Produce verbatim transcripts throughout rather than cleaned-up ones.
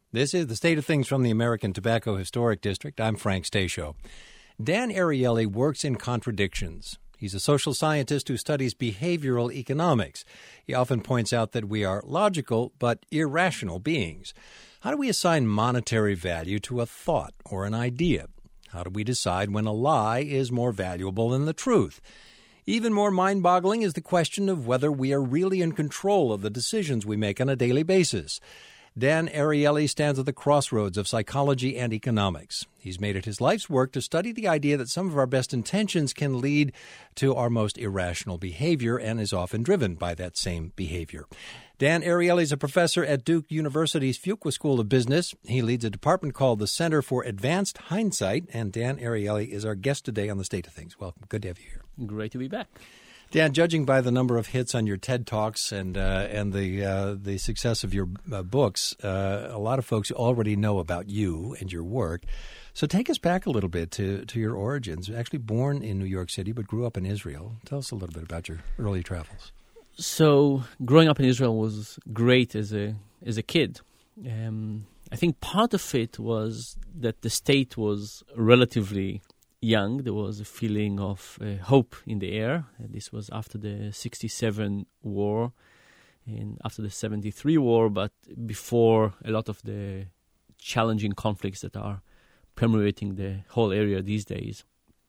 This is the State of Things from the American Tobacco Historic District. I'm Frank Stasio. Dan Ariely works in contradictions. He's a social scientist who studies behavioral economics. He often points out that we are logical but irrational beings. How do we assign monetary value to a thought or an idea? How do we decide when a lie is more valuable than the truth? Even more mind-boggling is the question of whether we are really in control of the decisions we make on a daily basis. Dan Ariely stands at the crossroads of psychology and economics. He's made it his life's work to study the idea that some of our best intentions can lead to our most irrational behavior and is often driven by that same behavior. Dan Ariely is a professor at Duke University's Fuqua School of Business. He leads a department called the Center for Advanced Hindsight, and Dan Ariely is our guest today on the State of Things. Welcome. Good to have you here. Great to be back. Dan, judging by the number of hits on your TED Talks and uh, and the uh, the success of your uh, books, uh, a lot of folks already know about you and your work. So take us back a little bit to, to your origins. Actually born in New York City, but grew up in Israel. Tell us a little bit about your early travels. So growing up in Israel was great as a as a kid. Um, I think part of it was that the state was relatively young. There was a feeling of uh, hope in the air. Uh, this was after the sixty-seven war and after the seventy-three war, but before a lot of the challenging conflicts that are permeating the whole area these days.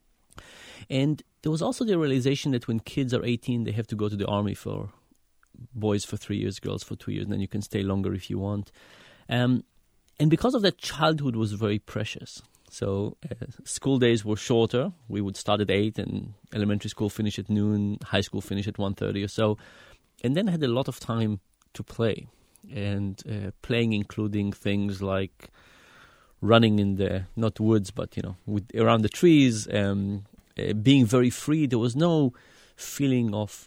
And there was also the realization that when kids are eighteen, they have to go to the army, for boys for three years, girls for two years, and then you can stay longer if you want. Um, and because of that, childhood was very precious. So uh, school days were shorter. We would start at eight and elementary school finish at noon, high school finish at one thirty or so. And then I had a lot of time to play. And uh, playing including things like running in the, not woods, but, you know, with, around the trees, um, uh, being very free. There was no feeling of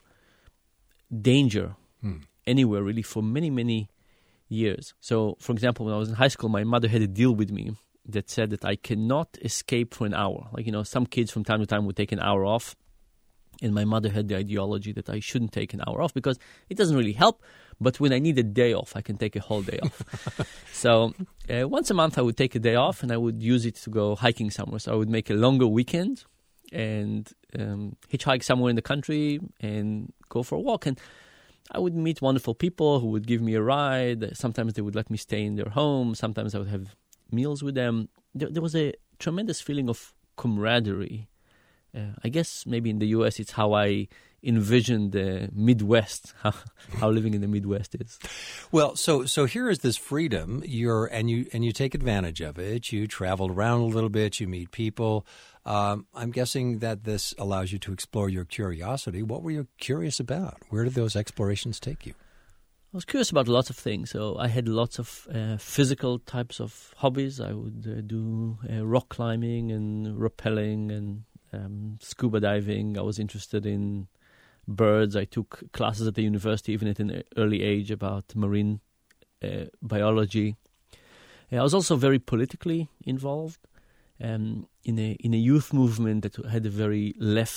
danger hmm. anywhere really for many, many years. So, for example, when I was in high school, my mother had a deal with me that said that I cannot escape for an hour. Like, you know, some kids from time to time would take an hour off. And my mother had the ideology that I shouldn't take an hour off because it doesn't really help. But when I need a day off, I can take a whole day off. So uh, once a month I would take a day off and I would use it to go hiking somewhere. So I would make a longer weekend and um, hitchhike somewhere in the country and go for a walk. And I would meet wonderful people who would give me a ride. Sometimes they would let me stay in their home. Sometimes I would have meals with them. There, there was a tremendous feeling of camaraderie. Uh, I guess maybe in the U S it's how I envision the Midwest, how, how living in the Midwest is. Well, so so here is this freedom. You're and you and you take advantage of it. You travel around a little bit. You meet people. Um, I'm guessing that this allows you to explore your curiosity. What were you curious about? Where did those explorations take you? I was curious about lots of things. So I had lots of uh, physical types of hobbies. I would uh, do uh, rock climbing and rappelling and um, scuba diving. I was interested in birds. I took classes at the university, even at an early age, about marine uh, biology. Uh, I was also very politically involved um, in a in a youth movement that had a very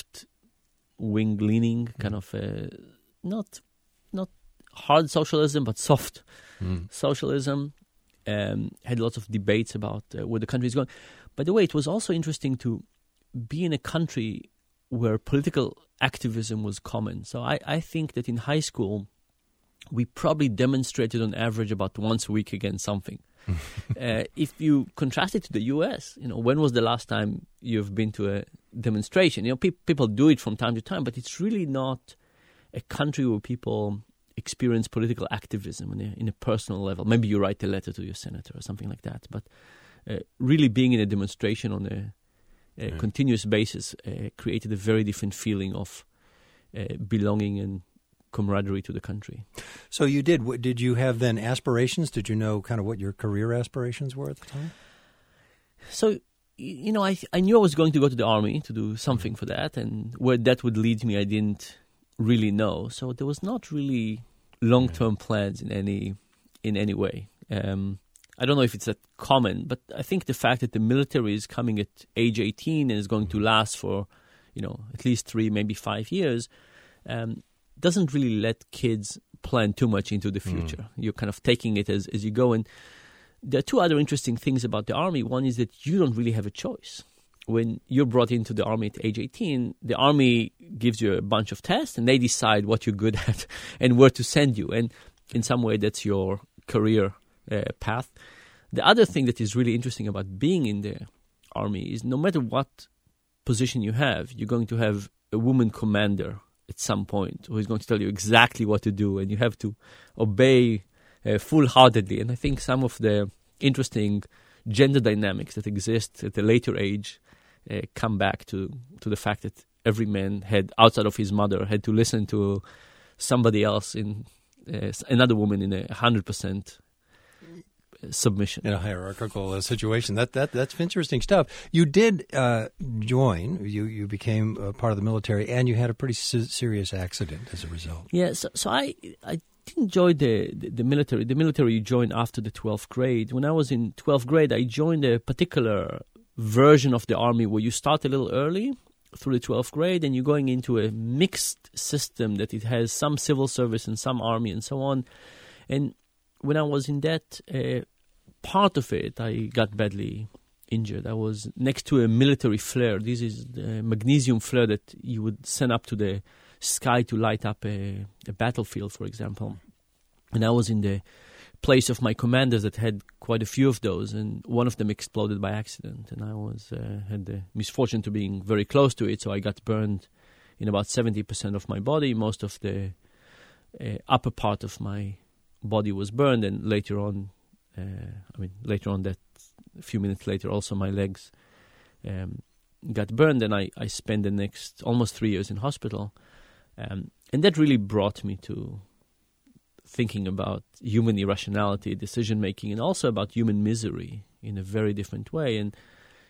left-wing leaning, kind of uh, not not. hard socialism, but soft mm. socialism. Um, had lots of debates about uh, where the country is going. By the way, it was also interesting to be in a country where political activism was common. So I, I think that in high school, we probably demonstrated on average about once a week against something. uh, if you contrast it to the U S, you know, when was the last time you've been to a demonstration? You know, pe- people do it from time to time, but it's really not a country where people experience political activism in a, in a personal level. Maybe you write a letter to your senator or something like that. But uh, really being in a demonstration on a, a yeah. continuous basis uh, created a very different feeling of uh, belonging and camaraderie to the country. So you did. Did you have then aspirations? Did you know kind of what your career aspirations were at the time? So, you know, I I knew I was going to go to the army to do something for that. And where that would lead me, I didn't really know. So there was not really long-term plans in any in any way. Um, I don't know if it's that common, but I think the fact that the military is coming at age eighteen and is going to last for, you know, at least three, maybe five years, um, doesn't really let kids plan too much into the future. Mm. You're kind of taking it as, as you go. And there are two other interesting things about the army. One is that you don't really have a choice. When you're brought into the army at age eighteen, the army gives you a bunch of tests and they decide what you're good at and where to send you. And in some way, that's your career uh, path. The other thing that is really interesting about being in the army is no matter what position you have, you're going to have a woman commander at some point who is going to tell you exactly what to do, and you have to obey uh, full-heartedly. And I think some of the interesting gender dynamics that exist at a later age uh, come back to, to the fact that every man had, outside of his mother, had to listen to somebody else, in uh, another woman in a one hundred percent submission. In a hierarchical uh, situation. That that That's interesting stuff. You did uh, join, you, you became uh, part of the military, and you had a pretty se- serious accident as a result. Yeah, so, so I... I didn't join the, the, the military. The military you join after the twelfth grade. When I was in twelfth grade, I joined a particular version of the army where you start a little early through the twelfth grade and you're going into a mixed system that it has some civil service and some army and so on. And when I was in that uh, part of it, I got badly injured. I was next to a military flare. This is the magnesium flare that you would send up to the sky to light up a, a battlefield, for example. And I was in the place of my commanders that had quite a few of those, and one of them exploded by accident. And I was uh, had the misfortune to being very close to it, so I got burned in about seventy percent of my body. Most of the uh, upper part of my body was burned, and later on, uh, I mean, later on that, a few minutes later, also my legs um, got burned, and I, I spent the next almost three years in hospital. Um, and that really brought me to thinking about human irrationality, decision-making, and also about human misery in a very different way, and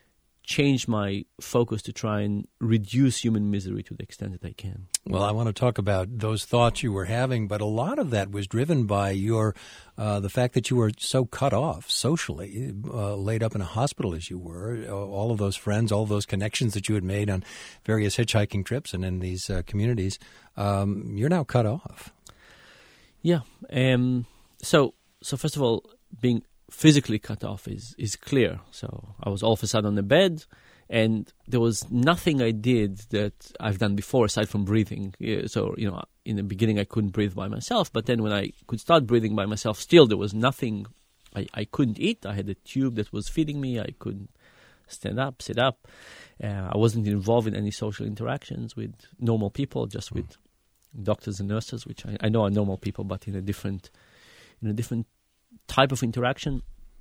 changed my focus to try and reduce human misery to the extent that I can. Well, I want to talk about those thoughts you were having, but a lot of that was driven by your uh, the fact that you were so cut off socially, uh, laid up in a hospital as you were. Uh, all of those friends, all of those connections that you had made on various hitchhiking trips and in these uh, communities, um, you're now cut off. Yeah. Um, so, so first of all, being physically cut off is, is clear. So I was all of a sudden on the bed, and there was nothing I did that I've done before aside from breathing. So, you know, in the beginning I couldn't breathe by myself, but then when I could start breathing by myself, still there was nothing. I, I couldn't eat. I had a tube that was feeding me. I couldn't stand up, sit up. Uh, I wasn't involved in any social interactions with normal people, just with doctors and nurses, which I, I know are normal people, but in a different, in a different type of interaction.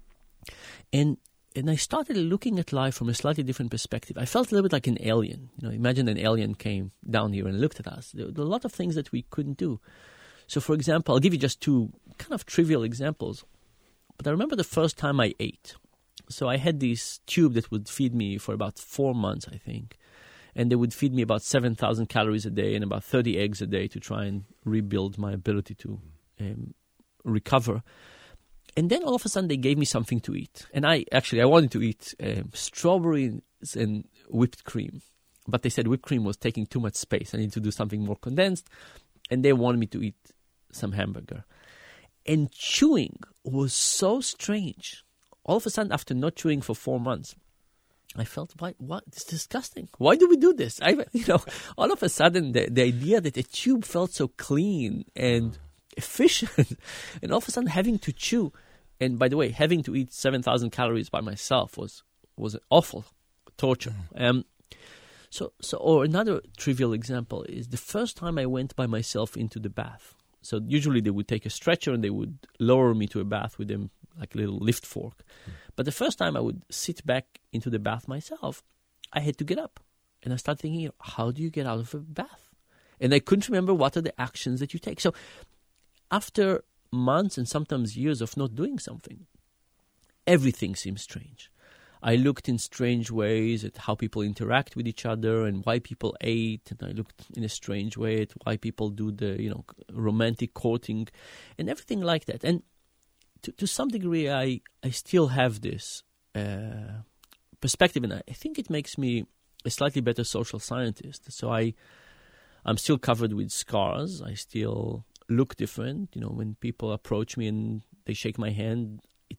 And and I started looking at life from a slightly different perspective. I felt a little bit like an alien. You know, imagine an alien came down here and looked at us. There were a lot of things that we couldn't do. So, for example, I'll give you just two kind of trivial examples. But I remember the first time I ate. So I had this tube that would feed me for about four months, I think. And they would feed me about seven thousand calories a day and about thirty eggs a day to try and rebuild my ability to um, recover. And then all of a sudden they gave me something to eat. And I actually, I wanted to eat um, strawberries and whipped cream. But they said whipped cream was taking too much space. I need to do something more condensed. And they wanted me to eat some hamburger. And chewing was so strange. All of a sudden, after not chewing for four months, I felt, why, what? It's disgusting. Why do we do this? I, you know, all of a sudden, the, the idea that a tube felt so clean and efficient, and all of a sudden having to chew, and by the way, having to eat seven thousand calories by myself was was an awful torture. Mm. Um, so, so, or another trivial example is the first time I went by myself into the bath. So usually they would take a stretcher and they would lower me to a bath with them, like a little lift fork. Mm. But the first time I would sit back into the bath myself, I had to get up. And I started thinking, how do you get out of a bath? And I couldn't remember what are the actions that you take. So after months and sometimes years of not doing something, everything seems strange. I looked in strange ways at how people interact with each other and why people ate, and I looked in a strange way at why people do the, you know, romantic courting and everything like that. And to, to some degree, I, I still have this uh, perspective, and I think it makes me a slightly better social scientist. So I, I'm still covered with scars. I still look different. You know, when people approach me and they shake my hand, it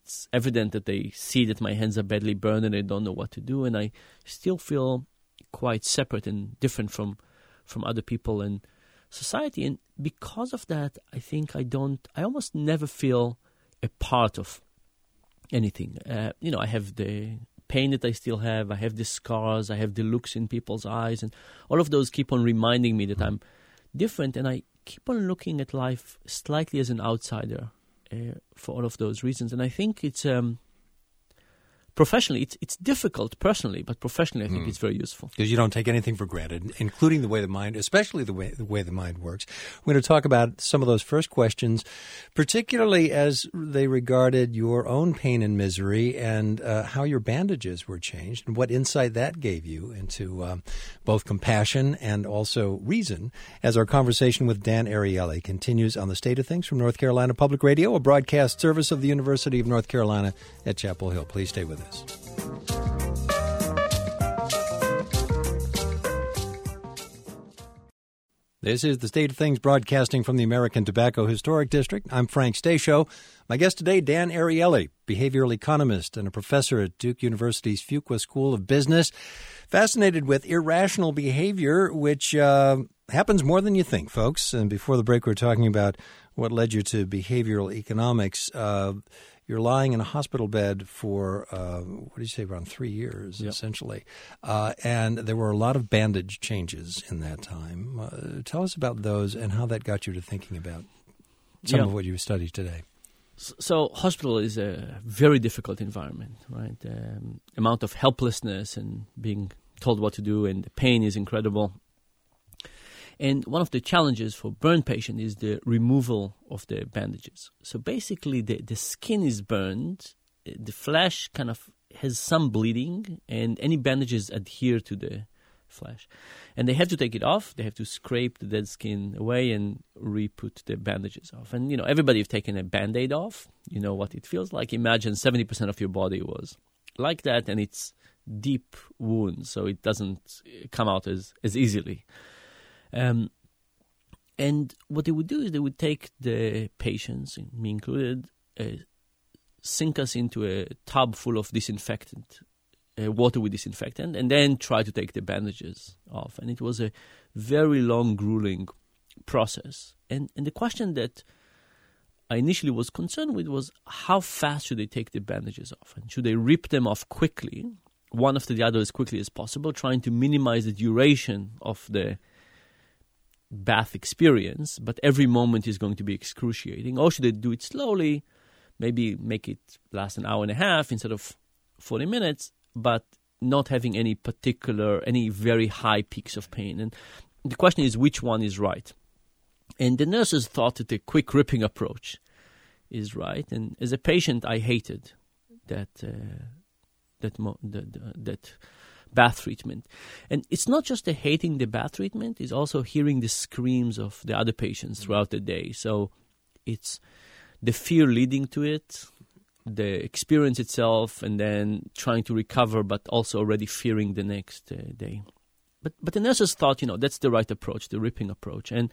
it's evident that they see that my hands are badly burned and they don't know what to do, and I still feel quite separate and different from from other people and society. And because of that, I think I don't, I almost never feel a part of anything. Uh, you know, I have the pain that I still have, I have the scars, I have the looks in people's eyes, and all of those keep on reminding me that I'm different, and I keep on looking at life slightly as an outsider uh, for all of those reasons. And I think it's um, professionally, it's it's difficult personally, but professionally I think mm. it's very useful. Because you don't take anything for granted, including the way the mind, especially the way the way the mind works. We're going to talk about some of those first questions, particularly as they regarded your own pain and misery and uh, how your bandages were changed and what insight that gave you into um, both compassion and also reason, as our conversation with Dan Ariely continues on The State of Things from North Carolina Public Radio, a broadcast service of the University of North Carolina at Chapel Hill. Please stay with us. This is The State of Things, broadcasting from the American Tobacco Historic District. I'm Frank Stasio. My guest today, Dan Ariely, behavioral economist and a professor at Duke University's Fuqua School of Business, fascinated with irrational behavior, which uh, happens more than you think, folks. And before the break, we were talking about what led you to behavioral economics. Uh, You're lying in a hospital bed for, uh, what did you say, around three years, yep. essentially. Uh, and there were a lot of bandage changes in that time. Uh, tell us about those and how that got you to thinking about some yep. of what you studied today. So hospital is a very difficult environment, right? Um, amount of helplessness and being told what to do, and the pain is incredible. And one of the challenges for burn patient is the removal of the bandages. So basically the, the skin is burned, the flesh kind of has some bleeding, and any bandages adhere to the flesh. And they have to take it off, they have to scrape the dead skin away and re-put the bandages off. And, you know, everybody have taken a Band-Aid off, you know what it feels like. Imagine seventy percent of your body was like that, and it's deep wounds, so it doesn't come out as, as easily. Um, and what they would do is they would take the patients, me included, uh, sink us into a tub full of disinfectant, uh, water with disinfectant, and then try to take the bandages off. And it was a very long, grueling process. And, and the question that I initially was concerned with was, how fast should they take the bandages off? And should they rip them off quickly, one after the other as quickly as possible, trying to minimize the duration of the bath experience, but every moment is going to be excruciating? Or should they do it slowly, maybe make it last an hour and a half instead of forty minutes, but not having any particular, any very high peaks of pain? And the question is, which one is right? And the nurses thought that the quick ripping approach is right. And as a patient, I hated that uh, that mo- the, the, that bath treatment. And it's not just the hating the bath treatment, it's also hearing the screams of the other patients throughout the day. So it's the fear leading to it, the experience itself, and then trying to recover, but also already fearing the next uh, day. But but the nurses thought, you know, that's the right approach, the ripping approach. And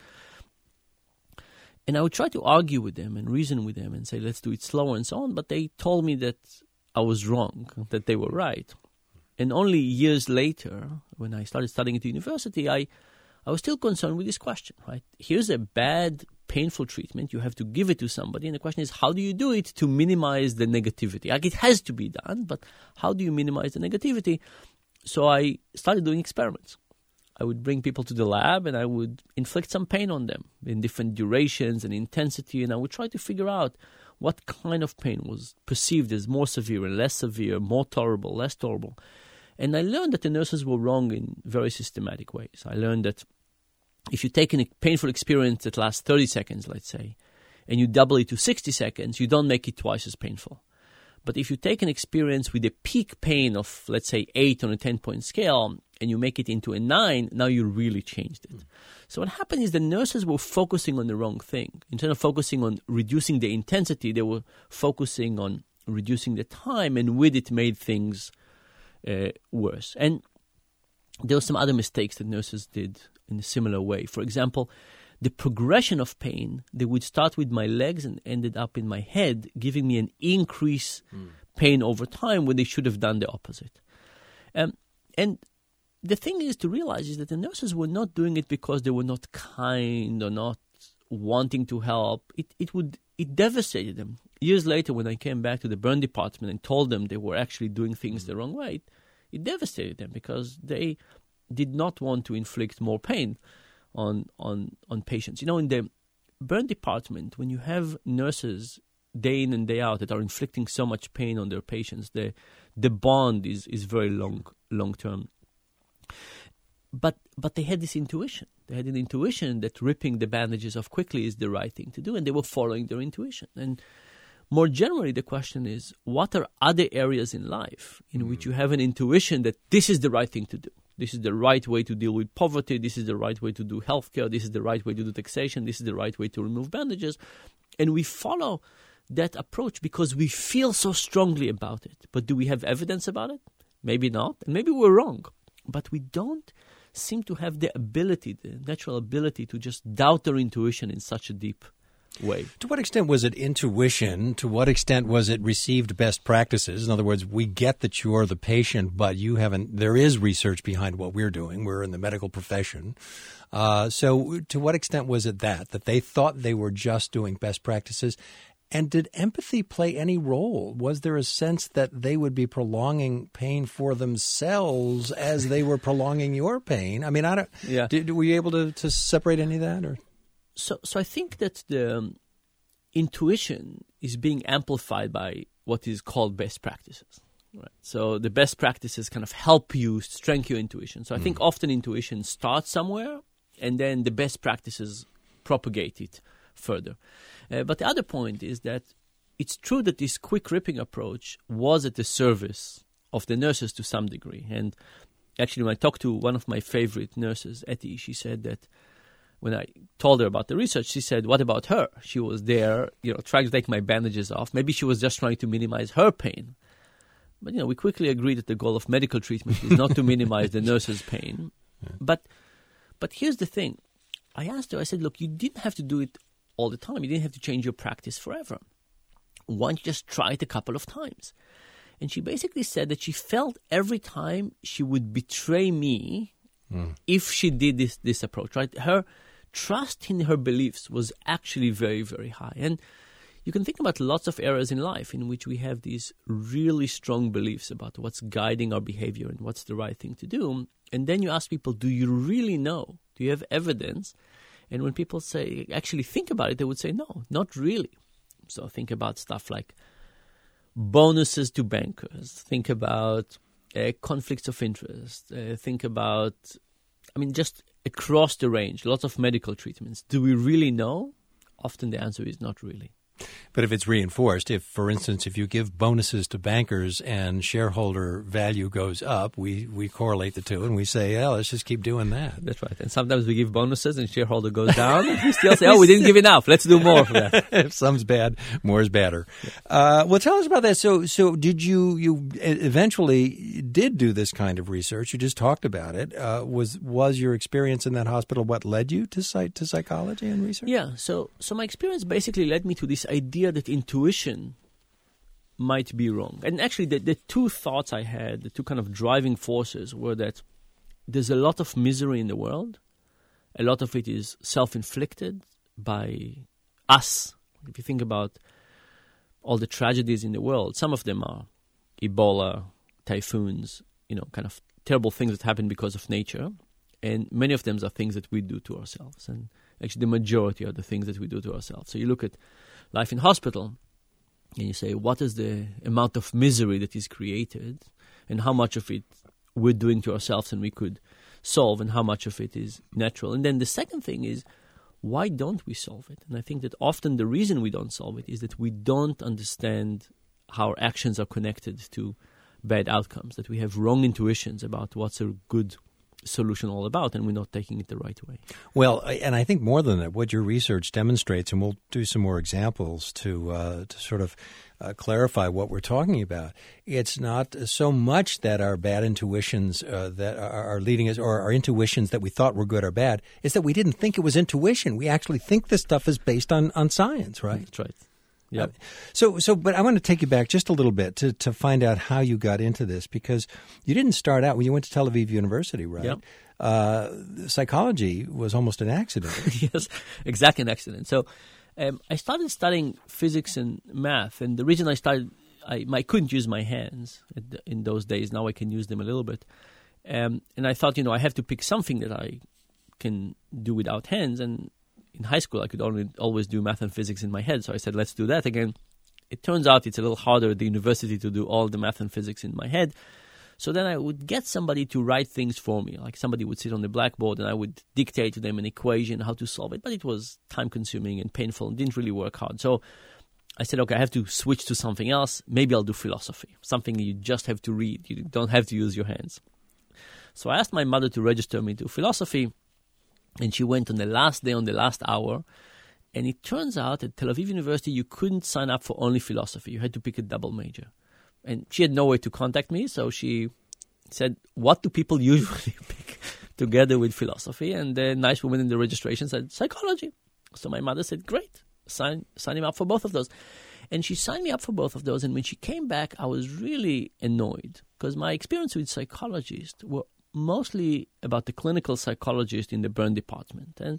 and I would try to argue with them and reason with them and say, let's do it slower and so on. But they told me that I was wrong, that they were right. And only years later, when I started studying at the university, I, I was still concerned with this question, right? Here's a bad, painful treatment. You have to give it to somebody. And the question is, how do you do it to minimize the negativity? Like, it has to be done, but how do you minimize the negativity? So I started doing experiments. I would bring people to the lab and I would inflict some pain on them in different durations and intensity. And I would try to figure out what kind of pain was perceived as more severe and less severe, more tolerable, less tolerable. And I learned that the nurses were wrong in very systematic ways. I learned that if you take a painful experience that lasts thirty seconds, let's say, and you double it to sixty seconds, you don't make it twice as painful. But if you take an experience with a peak pain of, let's say, eight on a ten-point scale, and you make it into a nine, now you really changed it. Mm. So what happened is the nurses were focusing on the wrong thing. Instead of focusing on reducing the intensity, they were focusing on reducing the time, and with it made things uh, worse. And there were some other mistakes that nurses did in a similar way. For example, the progression of pain, they would start with my legs and ended up in my head, giving me an increase mm. pain over time when they should have done the opposite. Um, and the thing is to realize is that the nurses were not doing it because they were not kind or not wanting to help. It it would it devastated them. Years later, when I came back to the burn department and told them they were actually doing things mm. the wrong way, it, it devastated them because they did not want to inflict more pain on on on patients. You know, in the burn department, when you have nurses day in and day out that are inflicting so much pain on their patients, the the bond is is very long long term. But but they had this intuition. They had an intuition that ripping the bandages off quickly is the right thing to do, and they were following their intuition. And more generally, the question is, what are other areas in life in mm. which you have an intuition that this is the right thing to do? This is the right way to deal with poverty. This is the right way to do healthcare. This is the right way to do taxation. This is the right way to remove bandages. And we follow that approach because we feel so strongly about it. But do we have evidence about it? Maybe not. And maybe we're wrong. But we don't seem to have the ability, the natural ability to just doubt our intuition in such a deep way. To what extent was it intuition? To what extent was it received best practices? In other words, we get that you're the patient, but you haven't. There is research behind what we're doing. We're in the medical profession. Uh, so to what extent was it that, that they thought they were just doing best practices? And did empathy play any role? Was there a sense that they would be prolonging pain for themselves as they were prolonging your pain? I mean, I don't. Yeah. Did, were you able to, to separate any of that? Or so, so I think that the um, intuition is being amplified by what is called best practices. Right. So the best practices kind of help you strengthen your intuition. So I mm. think often intuition starts somewhere, and then the best practices propagate it further. Uh, but the other point is that it's true that this quick ripping approach was at the service of the nurses to some degree. And actually, when I talked to one of my favorite nurses, Etty, she said that when I told her about the research, she said, what about her? She was there, you know, trying to take my bandages off. Maybe she was just trying to minimize her pain. But, you know, we quickly agreed that the goal of medical treatment is not to minimize the nurse's pain. Yeah. But, but here's the thing. I asked her, I said, look, you didn't have to do it all the time. You didn't have to change your practice forever. Why don't you just try it a couple of times? And she basically said that she felt every time she would betray me mm. if she did this, this approach, right? Her trust in her beliefs was actually very, very high. And you can think about lots of areas in life in which we have these really strong beliefs about what's guiding our behavior and what's the right thing to do. And then you ask people, do you really know? Do you have evidence? And when people say, actually think about it, they would say, no, not really. So think about stuff like bonuses to bankers. Think about uh, conflicts of interest. Uh, think about, I mean, just across the range, lots of medical treatments. Do we really know? Often the answer is not really. But if it's reinforced, if, for instance, if you give bonuses to bankers and shareholder value goes up, we, we correlate the two and we say, yeah, let's just keep doing that. That's right. And sometimes we give bonuses and shareholder goes down. And we still say, oh, we didn't give enough. Let's do more for that. If some's bad, more is better. Yeah. Uh, well, tell us about that. So, so did you, you eventually did do this kind of research. You just talked about it. Uh, was, was your experience in that hospital what led you to psych, to psychology and research? Yeah. So, so my experience basically led me to this idea that intuition might be wrong. And actually, the, the two thoughts I had, the two kind of driving forces were that there's a lot of misery in the world. A lot of it is self-inflicted by us. If you think about all the tragedies in the world, some of them are Ebola, typhoons, you know, kind of terrible things that happen because of nature. And many of them are things that we do to ourselves. And actually, the majority are the things that we do to ourselves. So you look at life in hospital, and you say, what is the amount of misery that is created, and how much of it we're doing to ourselves and we could solve, and how much of it is natural. And then the second thing is, why don't we solve it? And I think that often the reason we don't solve it is that we don't understand how our actions are connected to bad outcomes, that we have wrong intuitions about what's a good solution all about, and we're not taking it the right way. Well, and I think more than that, what your research demonstrates, and we'll do some more examples to uh, to sort of uh, clarify what we're talking about. It's not so much that our bad intuitions uh, that are, are leading us, or our intuitions that we thought were good or bad, is that we didn't think it was intuition. We actually think this stuff is based on, on science, right? That's right. Yeah. Uh, so, so, but I want to take you back just a little bit to, to find out how you got into this, because you didn't start out when you went to Tel Aviv University, right? Yep. Uh, psychology was almost an accident. Yes, exactly an accident. So, um, I started studying physics and math, and the reason I started, I, I couldn't use my hands in those days. Now I can use them a little bit, um, and I thought, you know, I have to pick something that I can do without hands, and in high school, I could only always do math and physics in my head, so I said, let's do that again. It turns out it's a little harder at the university to do all the math and physics in my head. So then I would get somebody to write things for me. Like somebody would sit on the blackboard and I would dictate to them an equation, how to solve it. But it was time-consuming and painful and didn't really work hard. So I said, okay, I have to switch to something else. Maybe I'll do philosophy, something you just have to read. You don't have to use your hands. So I asked my mother to register me to philosophy. And she went on the last day, on the last hour. And it turns out at Tel Aviv University, you couldn't sign up for only philosophy. You had to pick a double major. And she had no way to contact me, so she said, what do people usually pick together with philosophy? And the nice woman in the registration said, psychology. So my mother said, great, sign, sign him up for both of those. And she signed me up for both of those. And when she came back, I was really annoyed because my experience with psychologists were mostly about the clinical psychologist in the burn department. And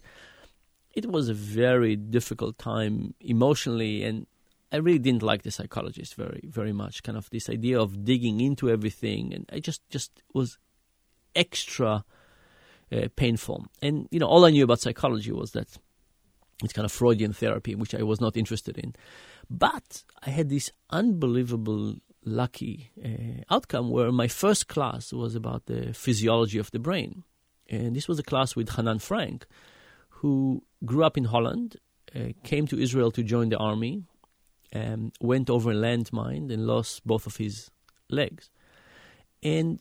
it was a very difficult time emotionally, and I really didn't like the psychologist very, very much. Kind of this idea of digging into everything, and I just, just was extra uh, painful. And, you know, all I knew about psychology was that it's kind of Freudian therapy, which I was not interested in. But I had this unbelievable lucky uh, outcome where my first class was about the physiology of the brain. And this was a class with Hanan Frank, who grew up in Holland, uh, came to Israel to join the army, um, went over a landmine and lost both of his legs. And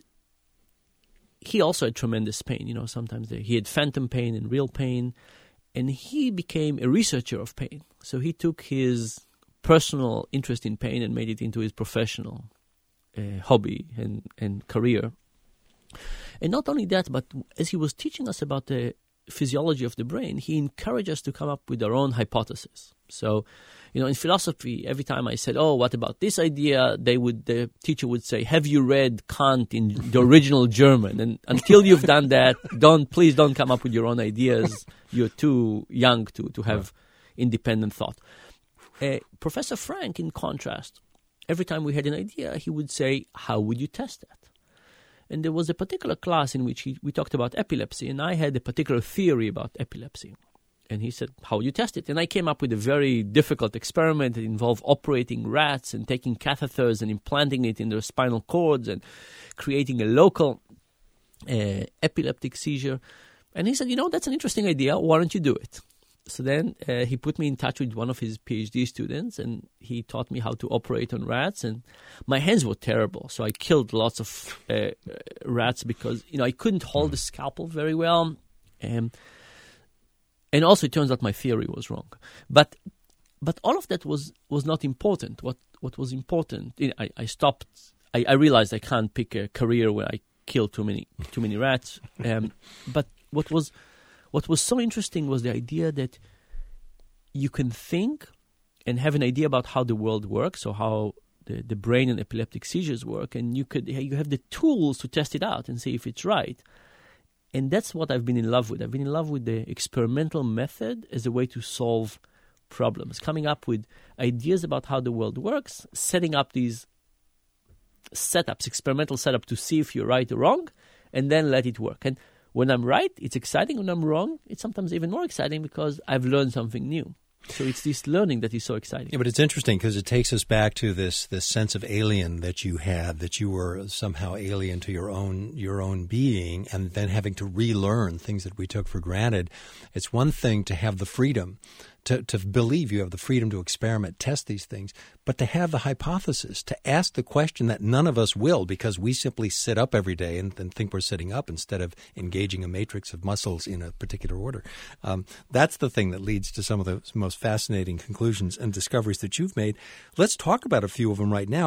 he also had tremendous pain. You know, sometimes they, he had phantom pain and real pain. And he became a researcher of pain. So he took his personal interest in pain and made it into his professional uh, hobby and, and career. And not only that, but as he was teaching us about the physiology of the brain, he encouraged us to come up with our own hypothesis. So, you know, in philosophy, every time I said, oh, what about this idea? They would, the teacher would say, have you read Kant in the original German? And until you've done that, don't, please don't come up with your own ideas. You're too young to, to have independent thought. Uh, Professor Frank, in contrast, every time we had an idea, he would say, how would you test that? And there was a particular class in which he, we talked about epilepsy, and I had a particular theory about epilepsy. And he said, how would you test it? And I came up with a very difficult experiment that involved operating rats and taking catheters and implanting it in their spinal cords and creating a local uh, epileptic seizure. And he said, you know, that's an interesting idea. Why don't you do it? So then uh, he put me in touch with one of his PhD students, and he taught me how to operate on rats. And my hands were terrible, so I killed lots of uh, rats because, you know, I couldn't hold the scalpel very well. Um, and also, it turns out my theory was wrong. But but all of that was, was not important. What what was important, you know, I, I stopped. I, I realized I can't pick a career where I kill too many too many rats. Um, but what was What was so interesting was the idea that you can think and have an idea about how the world works, or how the, the brain and epileptic seizures work, and you could you have the tools to test it out and see if it's right. And that's what I've been in love with. I've been in love with the experimental method as a way to solve problems, coming up with ideas about how the world works, setting up these setups, experimental setup to see if you're right or wrong, and then let it work. And when I'm right, it's exciting. When I'm wrong, it's sometimes even more exciting because I've learned something new. So it's this learning that is so exciting. Yeah, but it's interesting because it takes us back to this this sense of alien that you had, that you were somehow alien to your own your own being, and then having to relearn things that we took for granted. It's one thing to have the freedom to, to believe you have the freedom to experiment, test these things, but to have the hypothesis, to ask the question that none of us will because we simply sit up every day and, and think we're sitting up instead of engaging a matrix of muscles in a particular order. Um, that's the thing that leads to some of the most fascinating conclusions and discoveries that you've made. Let's talk about a few of them right now.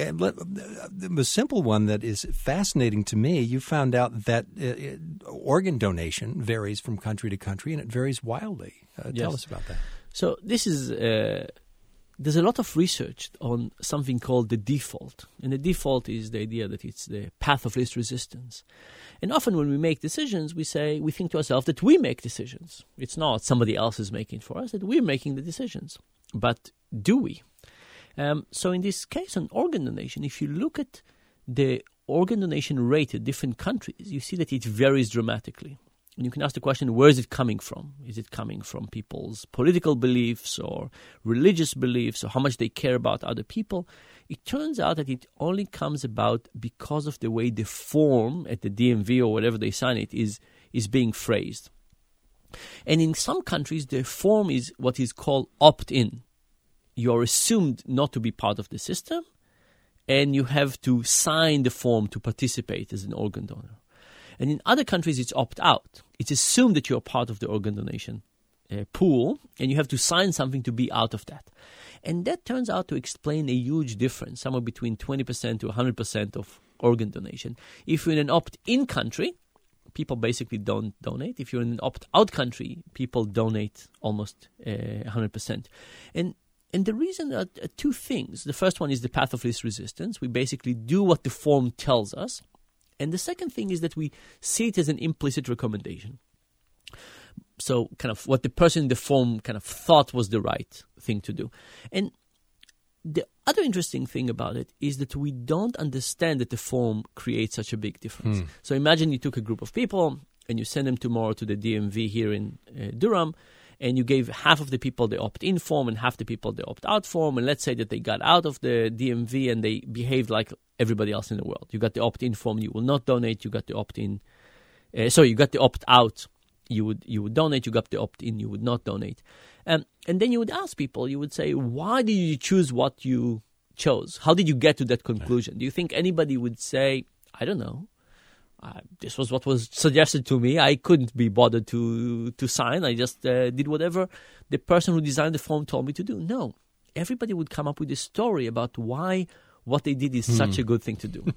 The simple one that is fascinating to me, you found out that uh, organ donation varies from country to country, and it varies wildly. Uh, yes. Tell us about that. So this is uh, there's a lot of research on something called the default, and the default is the idea that it's the path of least resistance. And often when we make decisions, we say we think to ourselves that we make decisions. It's not somebody else is making it for us; that we're making the decisions. But do we? Um, so in this case on organ donation, if you look at the organ donation rate in different countries, you see that it varies dramatically. And you can ask the question, where is it coming from? Is it coming from people's political beliefs or religious beliefs or how much they care about other people? It turns out that it only comes about because of the way the form at the D M V or whatever they sign it is, is being phrased. And in some countries, the form is what is called opt-in. You are assumed not to be part of the system, and you have to sign the form to participate as an organ donor. And in other countries, it's opt-out. It's assumed that you're part of the organ donation uh, pool, and you have to sign something to be out of that. And that turns out to explain a huge difference, somewhere between twenty percent to one hundred percent of organ donation. If you're in an opt-in country, people basically don't donate. If you're in an opt-out country, people donate almost uh, one hundred percent. And And the reason are two things. The first one is the path of least resistance. We basically do what the form tells us. And the second thing is that we see it as an implicit recommendation. So kind of what the person in the form kind of thought was the right thing to do. And the other interesting thing about it is that we don't understand that the form creates such a big difference. Mm. So imagine you took a group of people and you send them tomorrow to the D M V here in uh, Durham, and you gave half of the people the opt-in form and half the people the opt-out form. And let's say that they got out of the D M V and they behaved like everybody else in the world. You got the opt-in form, you will not donate. You got the opt-in, uh, sorry, you got the opt-out, you would you would donate. You got the opt-in, you would not donate. Um, and then you would ask people, you would say, why did you choose what you chose? How did you get to that conclusion? Do you think anybody would say, I don't know. Uh, this was what was suggested to me. I couldn't be bothered to to sign. I just uh, did whatever the person who designed the form told me to do. No. Everybody would come up with a story about why what they did is hmm. such a good thing to do.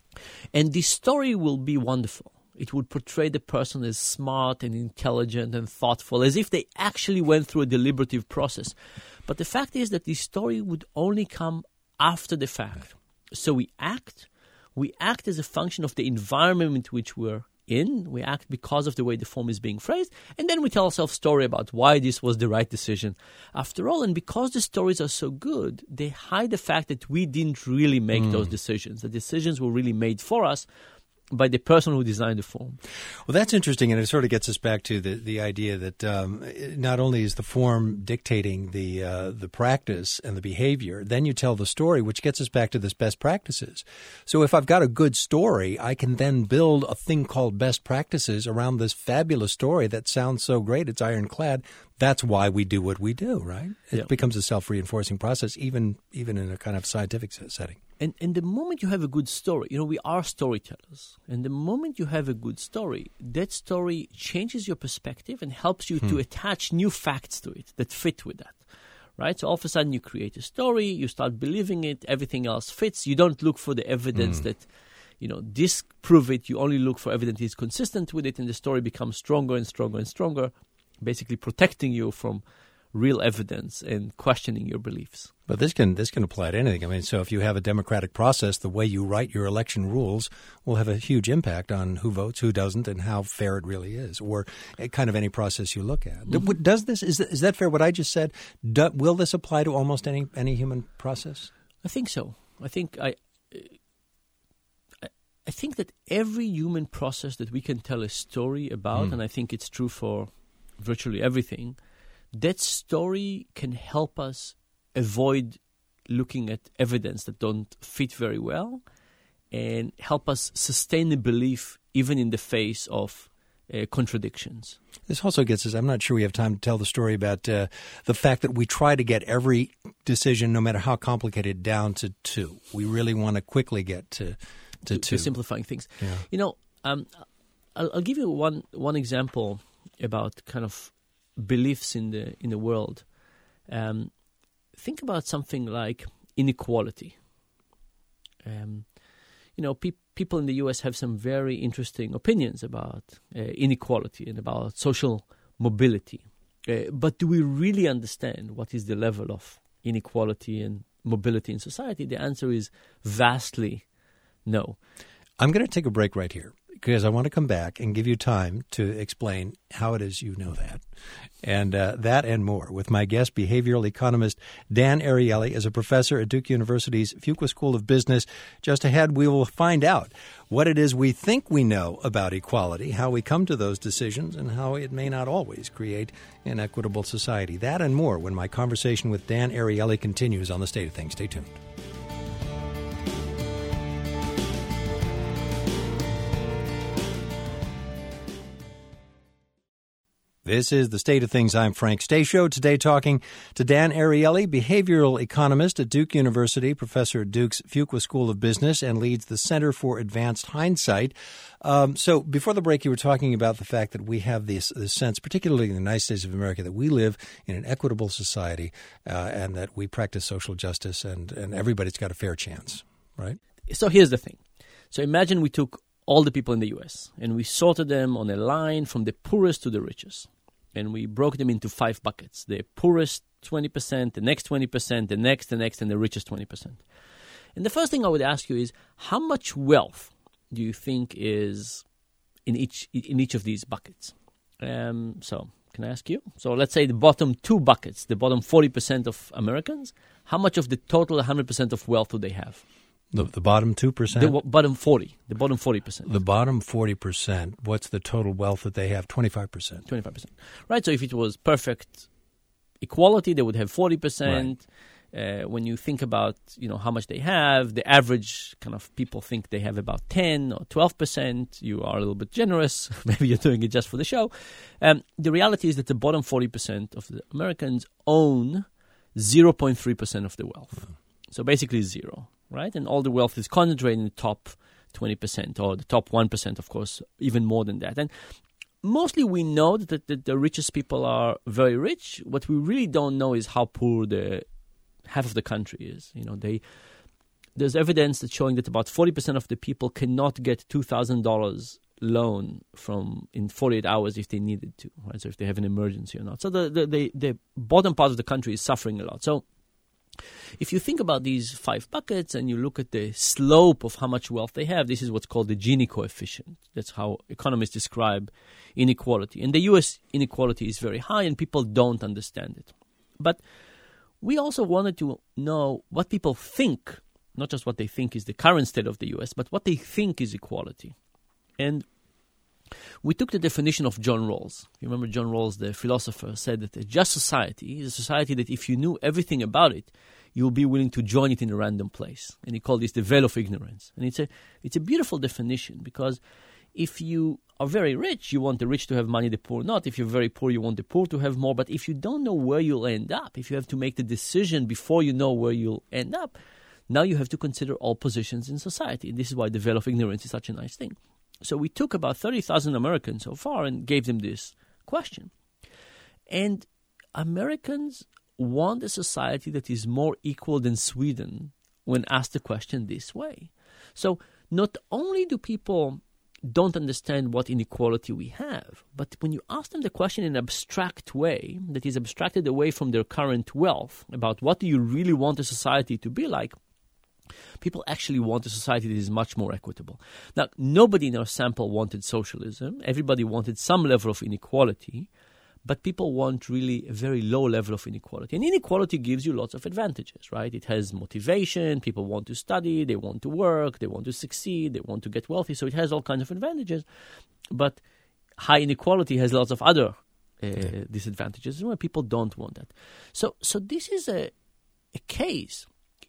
And this story will be wonderful. It would portray the person as smart and intelligent and thoughtful, as if they actually went through a deliberative process. But the fact is that this story would only come after the fact. So we act... We act as a function of the environment in which we're in. We act because of the way the form is being phrased. And then we tell ourselves a story about why this was the right decision after all. And because the stories are so good, they hide the fact that we didn't really make mm. those decisions. The decisions were really made for us by the person who designed the form. Well, that's interesting, and it sort of gets us back to the, the idea that um, not only is the form dictating the uh, the practice and the behavior, then you tell the story, which gets us back to this best practices. So if I've got a good story, I can then build a thing called best practices around this fabulous story that sounds so great, it's ironclad. That's why we do what we do, right? It yeah. becomes a self-reinforcing process, even even in a kind of scientific setting. And and the moment you have a good story, you know, we are storytellers. And the moment you have a good story, that story changes your perspective and helps you hmm. to attach new facts to it that fit with that, right? So all of a sudden you create a story, you start believing it, everything else fits. You don't look for the evidence hmm. that, you know, disprove it. You only look for evidence that is consistent with it, and the story becomes stronger and stronger and stronger, basically protecting you from real evidence and questioning your beliefs. But this can this can apply to anything. I mean, so if you have a democratic process, the way you write your election rules will have a huge impact on who votes, who doesn't, and how fair it really is, or kind of any process you look at. Mm-hmm. Does this is is that fair? What I just said, do, will this apply to almost any any human process? I think so. I think I. I think that every human process that we can tell a story about, mm. and I think it's true for virtually everything, that story can help us avoid looking at evidence that don't fit very well and help us sustain the belief even in the face of uh, contradictions. This also gets us, I'm not sure we have time to tell the story about uh, the fact that we try to get every decision, no matter how complicated, down to two. We really want to quickly get to, to, to two. To simplifying things. Yeah. You know, um, I'll, I'll give you one one example about kind of beliefs in the in the world. Um, think about something like inequality. Um, you know, pe- people in the U S have some very interesting opinions about uh, inequality and about social mobility. Uh, but do we really understand what is the level of inequality and mobility in society? The answer is vastly no. I'm going to take a break right here because I want to come back and give you time to explain how it is you know that. And uh, that and more with my guest, behavioral economist Dan Ariely, is a professor at Duke University's Fuqua School of Business. Just ahead, we will find out what it is we think we know about equality, how we come to those decisions, and how it may not always create an equitable society. That and more when my conversation with Dan Ariely continues on The State of Things. Stay tuned. This is The State of Things. I'm Frank Stasio. Today talking to Dan Ariely, behavioral economist at Duke University, professor at Duke's Fuqua School of Business, and leads the Center for Advanced Hindsight. Um, so before the break, you were talking about the fact that we have this, this sense, particularly in the United States of America, that we live in an equitable society uh, and that we practice social justice and, and everybody's got a fair chance, right? So here's the thing. So imagine we took all the people in the U S and we sorted them on a line from the poorest to the richest. And we broke them into five buckets. The poorest twenty percent, the next twenty percent, the next, the next, and the richest twenty percent. And the first thing I would ask you is, how much wealth do you think is in each in each of these buckets? Um, so can I ask you? So let's say the bottom two buckets, the bottom forty percent of Americans, how much of the total one hundred percent of wealth do they have? The, the bottom two percent? The w- bottom forty. The bottom forty percent. The bottom forty percent, what's the total wealth that they have? twenty-five percent. twenty-five percent. Right, so if it was perfect equality, they would have forty percent. Right. Uh, when you think about, you know, how much they have, the average kind of people think they have about ten or twelve percent. You are a little bit generous. Maybe you're doing it just for the show. Um, the reality is that the bottom forty percent of the Americans own zero point three percent of the wealth. Mm. So basically zero. Right, and all the wealth is concentrated in the top twenty percent or the top one percent, of course, even more than that. And mostly we know that the, the richest people are very rich. What we really don't know is how poor the half of the country is. You know, they there's evidence that's showing that about forty percent of the people cannot get two thousand dollars loan from in forty-eight hours if they needed to, right? So if they have an emergency or not. So the the, the, the bottom part of the country is suffering a lot. So if you think about these five buckets and you look at the slope of how much wealth they have, this is what's called the Gini coefficient. That's how economists describe inequality. In the U S, inequality is very high and people don't understand it. But we also wanted to know what people think, not just what they think is the current state of the U S, but what they think is equality. And we took the definition of John Rawls. You remember John Rawls, the philosopher, said that a just society is a society that if you knew everything about it, you'll be willing to join it in a random place. And he called this the veil of ignorance. And it's a it's a beautiful definition because if you are very rich, you want the rich to have money, the poor not. If you're very poor, you want the poor to have more. But if you don't know where you'll end up, if you have to make the decision before you know where you'll end up, now you have to consider all positions in society. And this is why the veil of ignorance is such a nice thing. So we took about thirty thousand Americans so far and gave them this question. And Americans want a society that is more equal than Sweden when asked the question this way. So not only do people don't understand what inequality we have, but when you ask them the question in an abstract way, that is abstracted away from their current wealth, about what do you really want a society to be like, people actually want a society that is much more equitable. Now, nobody in our sample wanted socialism. Everybody wanted some level of inequality, but people want really a very low level of inequality. And inequality gives you lots of advantages, right? It has motivation. People want to study. They want to work. They want to succeed. They want to get wealthy. So it has all kinds of advantages. But high inequality has lots of other uh, yeah. disadvantages where people don't want that. So, so this is a, a case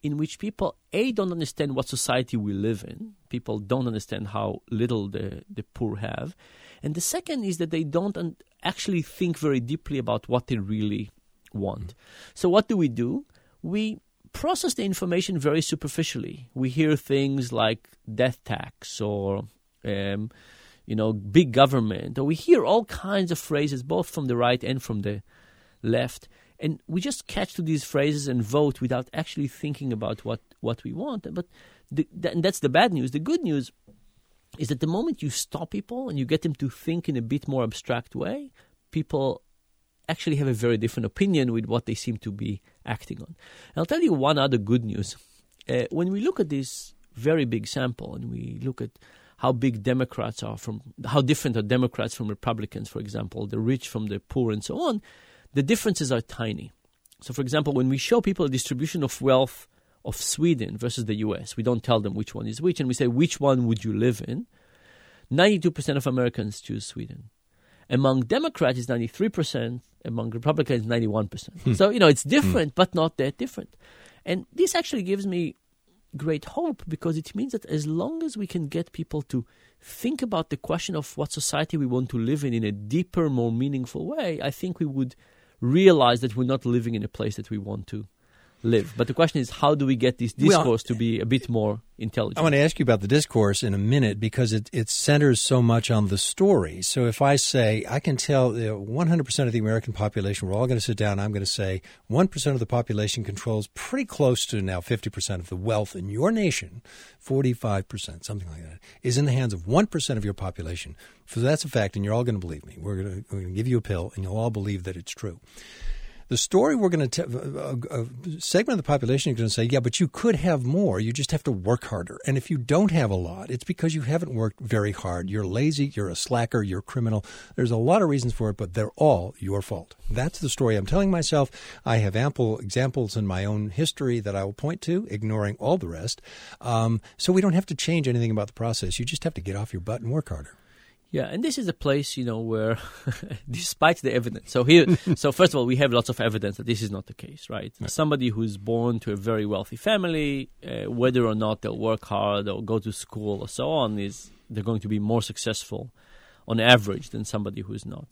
in which people, A, don't understand what society we live in. People don't understand how little the, the poor have. And the second is that they don't un- actually think very deeply about what they really want. Mm-hmm. So what do we do? We process the information very superficially. We hear things like death tax or, um, you know, big government. Or we hear all kinds of phrases, both from the right and from the left. And we just catch to these phrases and vote without actually thinking about what, what we want. But the, th- and that's the bad news. The good news is that the moment you stop people and you get them to think in a bit more abstract way, people actually have a very different opinion with what they seem to be acting on. And I'll tell you one other good news. Uh, when we look at this very big sample and we look at how big Democrats are from, how different are Democrats from Republicans, for example, the rich from the poor and so on, the differences are tiny. So, for example, when we show people a distribution of wealth of Sweden versus the U S, we don't tell them which one is which, and we say, which one would you live in? ninety-two percent of Americans choose Sweden. Among Democrats, it's ninety-three percent. Among Republicans, ninety-one percent. Hmm. So, you know, it's different, hmm. but not that different. And this actually gives me great hope because it means that as long as we can get people to think about the question of what society we want to live in in a deeper, more meaningful way, I think we would realize that we're not living in a place that we want to live. But the question is, how do we get this discourse well, to be a bit more intelligent? I want to ask you about the discourse in a minute because it, it centers so much on the story. So if I say, I can tell you know, one hundred percent of the American population, we're all going to sit down, I'm going to say one percent of the population controls pretty close to now fifty percent of the wealth in your nation, forty-five percent, something like that, is in the hands of one percent of your population. So that's a fact, and you're all going to believe me. We're going to, we're going to give you a pill, and you'll all believe that it's true. The story we're going to tell, a, a segment of the population is going to say, yeah, but you could have more. You just have to work harder. And if you don't have a lot, it's because you haven't worked very hard. You're lazy. You're a slacker. You're a criminal. There's a lot of reasons for it, but they're all your fault. That's the story I'm telling myself. I have ample examples in my own history that I will point to, ignoring all the rest. Um, so we don't have to change anything about the process. You just have to get off your butt and work harder. Yeah, and this is a place, you know, where despite the evidence, so here, so first of all, we have lots of evidence that this is not the case, right? right. Somebody who's born to a very wealthy family, uh, whether or not they'll work hard or go to school or so on, is they're going to be more successful on average than somebody who's not.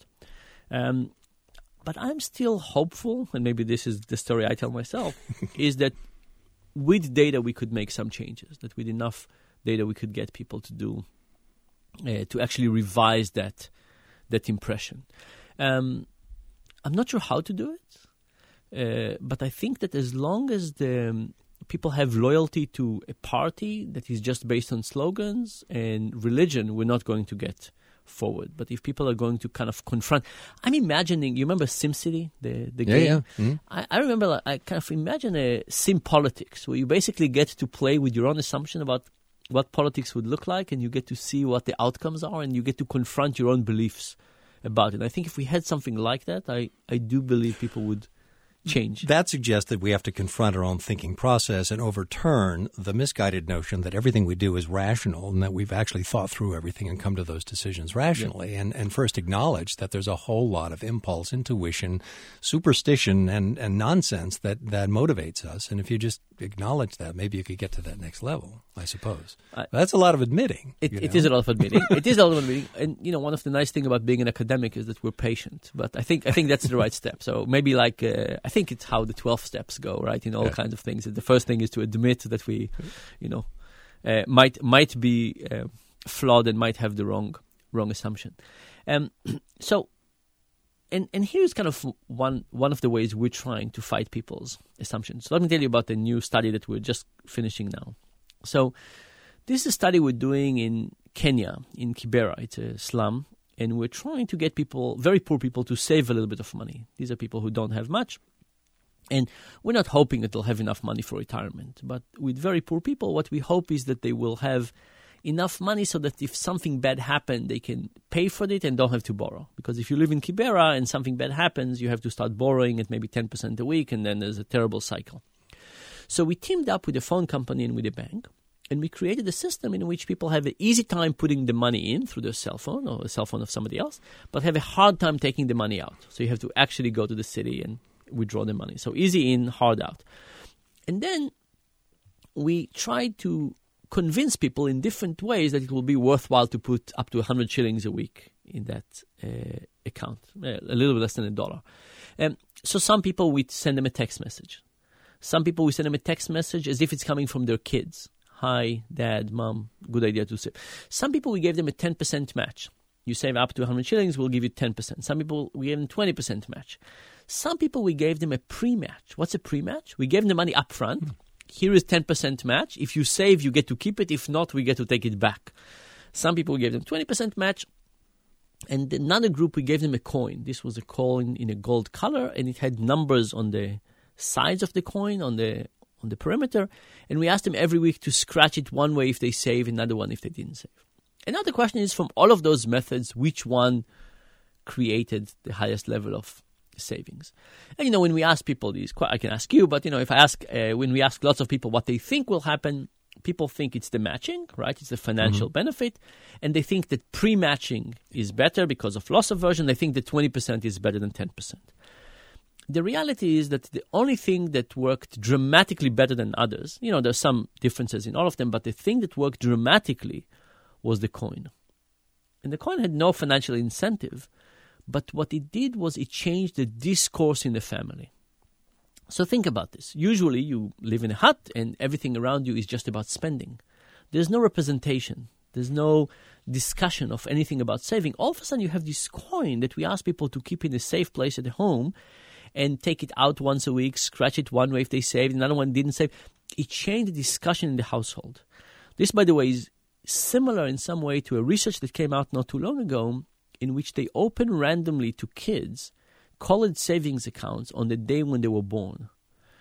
Um, but I'm still hopeful, and maybe this is the story I tell myself, is that with data we could make some changes, that with enough data we could get people to do Uh, to actually revise that that impression. Um, I'm not sure how to do it, uh, but I think that as long as the um, people have loyalty to a party that is just based on slogans and religion, we're not going to get forward. But if people are going to kind of confront, I'm imagining, you remember SimCity, the, the yeah, game? Yeah. Mm-hmm. I, I remember, like, I kind of imagine a sim politics where you basically get to play with your own assumption about what politics would look like, and you get to see what the outcomes are, and you get to confront your own beliefs about it. I think if we had something like that, I, I do believe people would change. That suggests that we have to confront our own thinking process and overturn the misguided notion that everything we do is rational and that we've actually thought through everything and come to those decisions rationally. Yeah. And, and first acknowledge that there's a whole lot of impulse, intuition, superstition, and, and nonsense that, that motivates us. And if you just acknowledge that, maybe you could get to that next level, I suppose. Uh, That's a lot of admitting. It, it is a lot of admitting. It is a lot of admitting. And, you know, one of the nice things about being an academic is that we're patient. But I think I think that's the right step. So maybe like, uh, I think it's how the twelve steps go, right, in all yeah. kinds of things. The first thing is to admit that we, you know, uh, might might be uh, flawed and might have the wrong wrong assumption. Um, so, and and here's kind of one one of the ways we're trying to fight people's assumptions. So let me tell you about the new study that we're just finishing now. So this is a study we're doing in Kenya, in Kibera. It's a slum. And we're trying to get people, very poor people, to save a little bit of money. These are people who don't have much. And we're not hoping that they'll have enough money for retirement. But with very poor people, what we hope is that they will have enough money so that if something bad happens, they can pay for it and don't have to borrow. Because if you live in Kibera and something bad happens, you have to start borrowing at maybe ten percent a week, and then there's a terrible cycle. So we teamed up with a phone company and with a bank, and we created a system in which people have an easy time putting the money in through their cell phone or a cell phone of somebody else, but have a hard time taking the money out. So you have to actually go to the city and withdraw the money. So easy in, hard out. And then we tried to convince people in different ways that it will be worthwhile to put up to one hundred shillings a week in that uh, account, a little bit less than a dollar. Um, so some people, we send them a text message. Some people, we send them a text message as if it's coming from their kids. Hi, Dad, Mom, good idea to save. Some people, we gave them a ten percent match. You save up to one hundred shillings, we'll give you ten percent. Some people, we gave them twenty percent match. Some people, we gave them a pre-match. What's a pre-match? We gave them the money up front. Mm. Here is ten percent match. If you save, you get to keep it. If not, we get to take it back. Some people, we gave them twenty percent match. And another group, we gave them a coin. This was a coin in a gold color, and it had numbers on the sides of the coin, on the on the perimeter. And we asked them every week to scratch it one way if they save, another one if they didn't save. And now the question is, from all of those methods, which one created the highest level of savings? And, you know, when we ask people these, I can ask you, but, you know, if I ask, uh, when we ask lots of people what they think will happen, people think it's the matching, right? It's the financial mm-hmm. benefit. And they think that pre-matching is better because of loss aversion. They think that twenty percent is better than ten percent. The reality is that the only thing that worked dramatically better than others, you know, there's some differences in all of them, but the thing that worked dramatically was the coin. And the coin had no financial incentive, but what it did was it changed the discourse in the family. So think about this. Usually you live in a hut and everything around you is just about spending. There's no representation. There's no discussion of anything about saving. All of a sudden you have this coin that we ask people to keep in a safe place at home and take it out once a week, scratch it one way if they saved, another one didn't save. It changed the discussion in the household. This, by the way, is similar in some way to a research that came out not too long ago in which they opened randomly to kids college savings accounts on the day when they were born.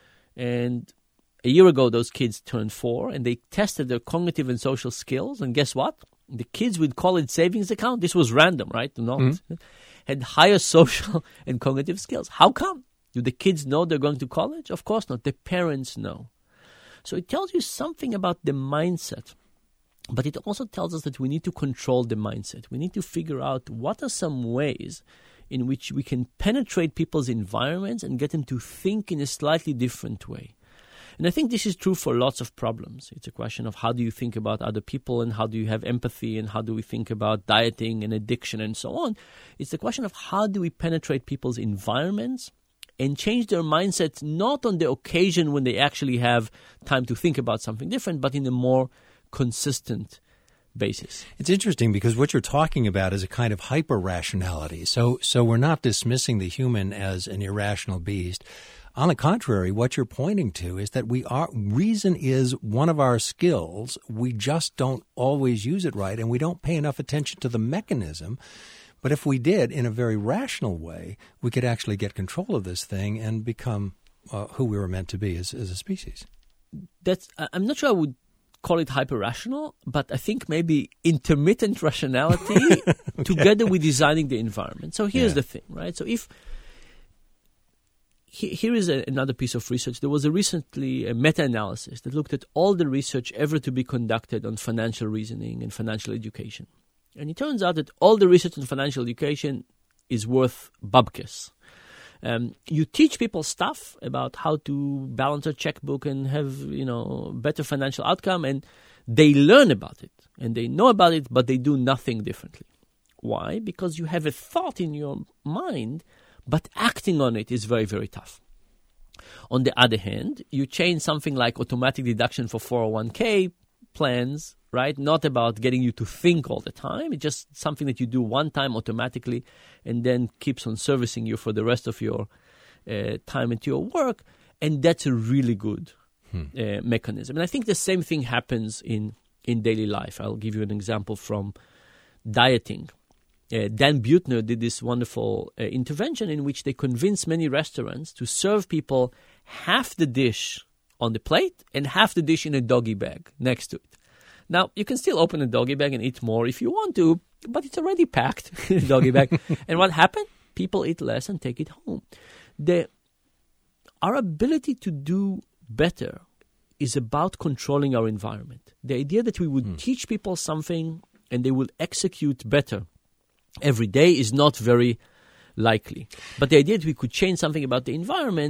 And a year ago, those kids turned four, and they tested their cognitive and social skills. And guess what? The kids with college savings account, this was random, right? Not, mm-hmm. had higher social and cognitive skills. How come? Do the kids know they're going to college? Of course not. The parents know. So it tells you something about the mindset. But it also tells us that we need to control the mindset. We need to figure out what are some ways in which we can penetrate people's environments and get them to think in a slightly different way. And I think this is true for lots of problems. It's a question of how do you think about other people and how do you have empathy and how do we think about dieting and addiction and so on. It's the question of how do we penetrate people's environments and change their mindset not on the occasion when they actually have time to think about something different, but in a more consistent basis. It's interesting because what you're talking about is a kind of hyper-rationality. So, so we're not dismissing the human as an irrational beast. On the contrary, what you're pointing to is that we are reason is one of our skills. We just don't always use it right, and we don't pay enough attention to the mechanism. But if we did in a very rational way, we could actually get control of this thing and become uh, who we were meant to be as, as a species. That's I'm not sure I would call it hyper-rational, but I think maybe intermittent rationality okay. together with designing the environment. So here's yeah. the thing, right? So if here is a, another piece of research. There was a recently a meta-analysis that looked at all the research ever to be conducted on financial reasoning and financial education. And it turns out that all the research on financial education is worth bubkis. Um, you teach people stuff about how to balance a checkbook and have, you know, better financial outcome, and they learn about it and they know about it, but they do nothing differently. Why? Because you have a thought in your mind, but acting on it is very, very tough. On the other hand, you change something like automatic deduction for four oh one k plans, right? Not about getting you to think all the time. It's just something that you do one time automatically and then keeps on servicing you for the rest of your uh, time into your work. And that's a really good hmm. uh, mechanism. And I think the same thing happens in, in daily life. I'll give you an example from dieting. Uh, Dan Buettner did this wonderful uh, intervention in which they convinced many restaurants to serve people half the dish on the plate and half the dish in a doggy bag next to it. Now, you can still open a doggy bag and eat more if you want to, but it's already packed in a doggy bag. And what happened? People eat less and take it home. The, our ability to do better is about controlling our environment. The idea that we would mm. teach people something and they will execute better every day is not very likely. But the idea that we could change something about the environment,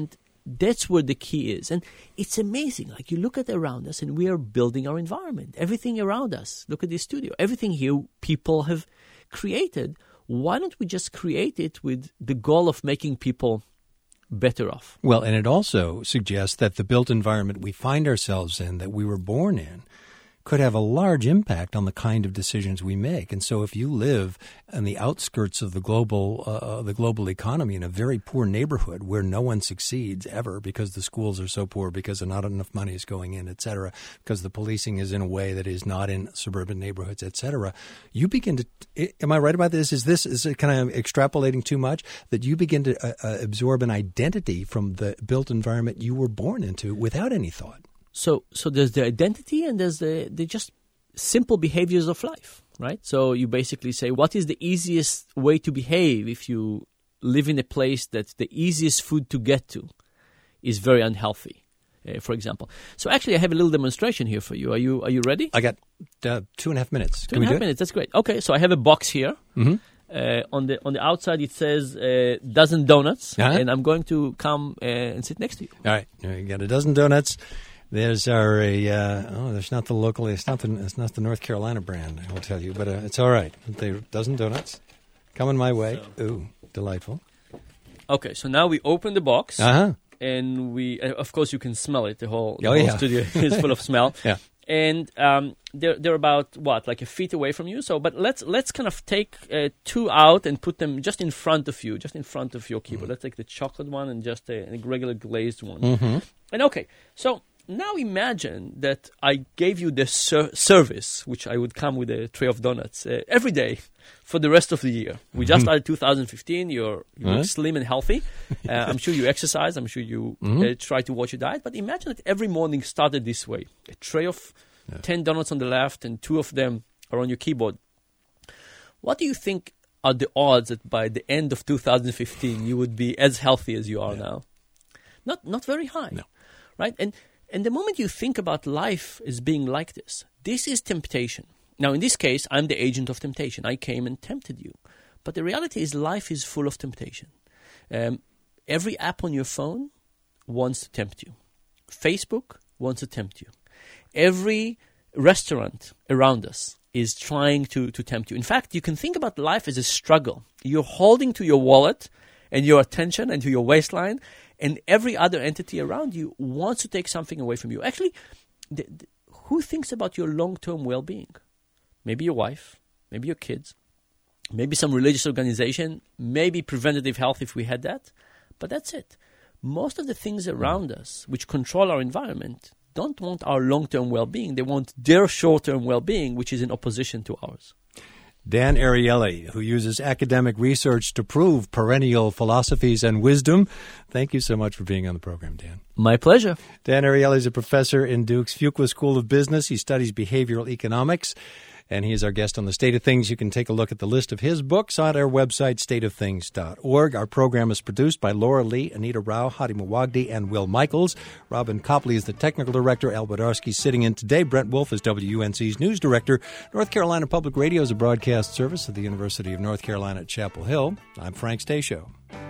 That's where the key is. And it's amazing. Like, you look at around us and we are building our environment. Everything around us. Look at this studio. Everything here people have created. Why don't we just create it with the goal of making people better off? Well, and it also suggests that the built environment we find ourselves in, that we were born in, could have a large impact on the kind of decisions we make. And so if you live on the outskirts of the global uh, the global economy in a very poor neighborhood where no one succeeds ever because the schools are so poor, because not enough money is going in, et cetera, because the policing is in a way that is not in suburban neighborhoods, et cetera, you begin to – am I right about this? Is this – is it kind of extrapolating too much? That you begin to uh, uh, absorb an identity from the built environment you were born into without any thought. So, so there's the identity and there's the, the just simple behaviors of life, right? So you basically say, what is the easiest way to behave if you live in a place that the easiest food to get to is very unhealthy, uh, for example. So actually, I have a little demonstration here for you. Are you are you ready? I got uh, two and a half minutes. Two Can and a half we do minutes. That's great. Okay, so I have a box here. Mm-hmm. Uh, on the on the outside, it says uh, dozen donuts, Uh-huh. and I'm going to come uh, and sit next to you. All right, you got a dozen donuts. There's our uh, oh, there's not the local, it's not the it's not the North Carolina brand, I will tell you, but uh, it's all right. They dozen donuts coming my way. So. Ooh, delightful. Okay, so now we open the box, uh-huh. and we, uh, of course, you can smell it. The whole, the oh, whole yeah. studio is full of smell. Yeah. And um, they're they're about what, like a feet away from you. So, but let's let's kind of take uh, two out and put them just in front of you, just in front of your keyboard. Mm. Let's take the chocolate one and just a, a regular glazed one. Mm-hmm. And okay, so. Now imagine that I gave you the ser- service, which I would come with a tray of donuts uh, every day for the rest of the year. We just started two thousand fifteen. You're you look uh-huh. slim and healthy. Uh, I'm sure you exercise. I'm sure you mm-hmm. uh, try to watch your diet. But imagine that every morning started this way. A tray of yeah. ten donuts on the left and two of them are on your keyboard. What do you think are the odds that by the end of two thousand fifteen you would be as healthy as you are yeah. now? Not not very high. No. Right? And And the moment you think about life as being like this, this is temptation. Now, in this case, I'm the agent of temptation. I came and tempted you. But the reality is life is full of temptation. Um, every app on your phone wants to tempt you. Facebook wants to tempt you. Every restaurant around us is trying to, to tempt you. In fact, you can think about life as a struggle. You're holding to your wallet and your attention and to your waistline, and every other entity around you wants to take something away from you. Actually, the, the, who thinks about your long-term well-being? Maybe your wife, maybe your kids, maybe some religious organization, maybe preventative health if we had that. But that's it. Most of the things around us which control our environment don't want our long-term well-being. They want their short-term well-being, which is in opposition to ours. Dan Ariely, who uses academic research to prove perennial philosophies and wisdom. Thank you so much for being on the program, Dan. My pleasure. Dan Ariely is a professor in Duke's Fuqua School of Business. He studies behavioral economics, and he is our guest on The State of Things. You can take a look at the list of his books on our website, state of things dot org. Our program is produced by Laura Lee, Anita Rao, Hadi Mawagdi, and Will Michaels. Robin Copley is the technical director. Al Badarski sitting in today. Brent Wolf is W U N C's news director. North Carolina Public Radio is a broadcast service of the University of North Carolina at Chapel Hill. I'm Frank Stasio.